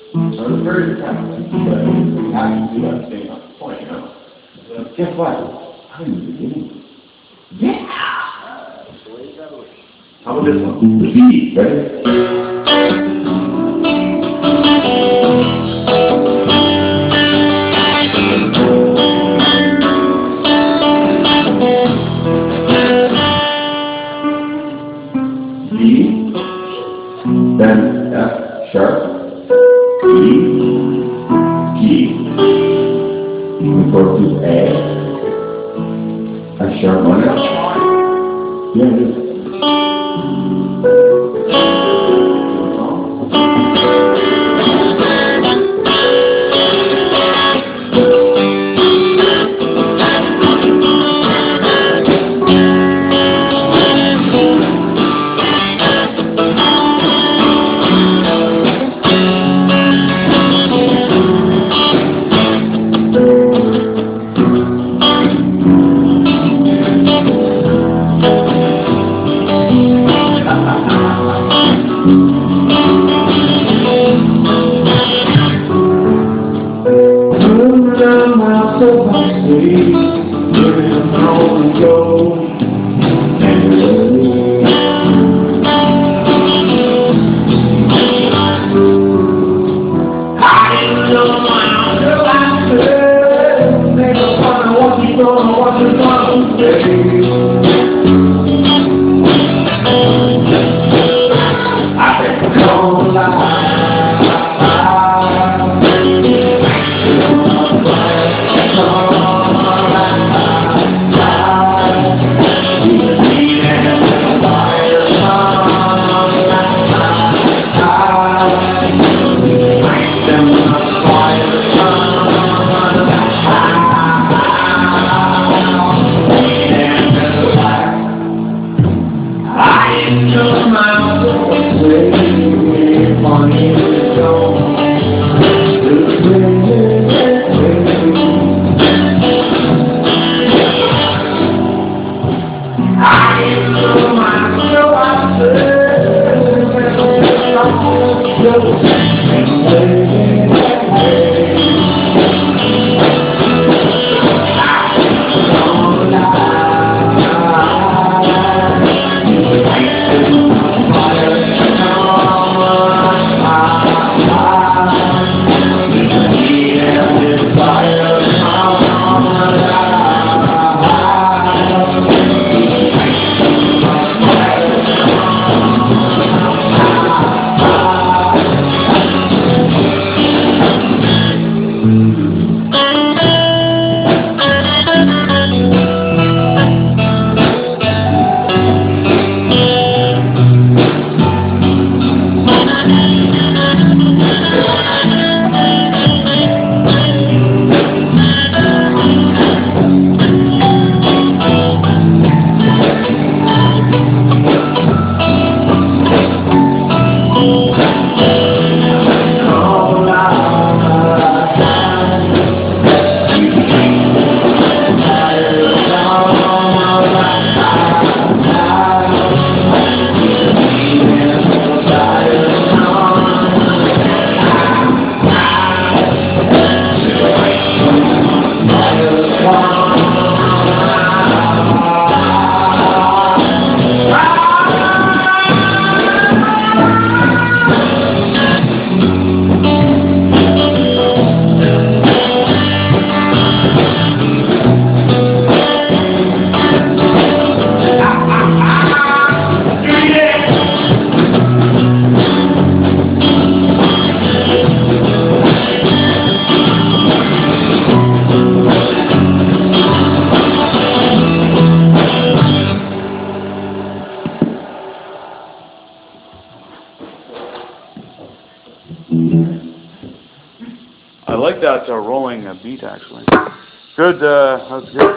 So it's very dependent, but you have to do that thing on the point, you know. But guess what? I'm in the beginning. Yeah! How about this one? The B, ready? D, then F sharp, E, G, we go to A sharp on it. Yeah, it is. So much sleep, living on the go, and I ain't no one till I said, make a fun of what you gonna, what you gonna say. I think don't lie. I like that rolling beat, actually. Good, that's good.